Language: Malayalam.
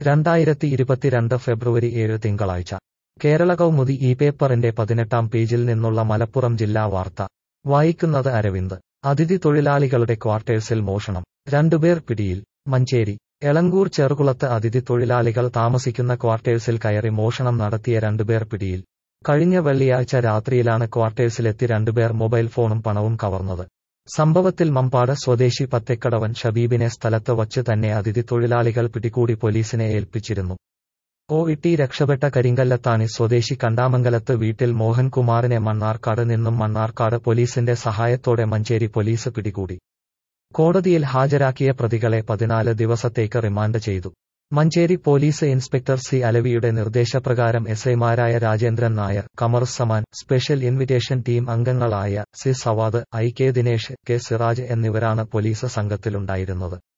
2022 ഫെബ്രുവരി 7 തിങ്കളാഴ്ച കേരള കൗമുദി ഈ പേപ്പറിന്റെ 18-ാം പേജിൽ നിന്നുള്ള മലപ്പുറം ജില്ലാ വാർത്ത വായിക്കുന്നത് അരവിന്ദ്. അതിഥി തൊഴിലാളികളുടെ ക്വാർട്ടേഴ്സിൽ മോഷണം, 2 പേർ പിടിയിൽ. മഞ്ചേരി എളങ്കൂർ ചെറുകുളത്ത് അതിഥി തൊഴിലാളികൾ താമസിക്കുന്ന ക്വാർട്ടേഴ്സിൽ കയറി മോഷണം നടത്തിയ 2 പേർ പിടിയിൽ. കഴിഞ്ഞ വെള്ളിയാഴ്ച രാത്രിയിലാണ് ക്വാർട്ടേഴ്സിലെത്തി 2 പേർ മൊബൈൽ ഫോണും പണവും കവർന്നത്. സംഭവത്തിൽ മമ്പാട് സ്വദേശി പത്തേക്കടവൻ ഷബീബിനെ സ്ഥലത്ത് വച്ച് തന്നെ അതിഥി തൊഴിലാളികൾ പിടികൂടി പോലീസിനെ ഏൽപ്പിച്ചിരുന്നു. OIT രക്ഷപ്പെട്ട കരിങ്കല്ലത്താണി സ്വദേശി കണ്ടാമംഗലത്ത് വീട്ടിൽ മോഹൻകുമാറിനെ മണ്ണാർക്കാട് നിന്നും മണ്ണാർക്കാട് പോലീസിന്റെ സഹായത്തോടെ മഞ്ചേരി പോലീസ് പിടികൂടി. കോടതിയിൽ ഹാജരാക്കിയ പ്രതികളെ 14 ദിവസത്തേക്ക് റിമാൻഡ് ചെയ്തു. മഞ്ചേരി പോലീസ് ഇൻസ്പെക്ടർ സി അലവിയുടെ നിർദ്ദേശപ്രകാരം എസ്ഐമാരായ Rajendran Nair, Kamaruzzaman, special invitation team അംഗങ്ങളായ C Savad, IK Dinesh, K Siraj എന്നിവരാണ് പോലീസ് സംഘത്തിലുണ്ടായിരുന്നത്.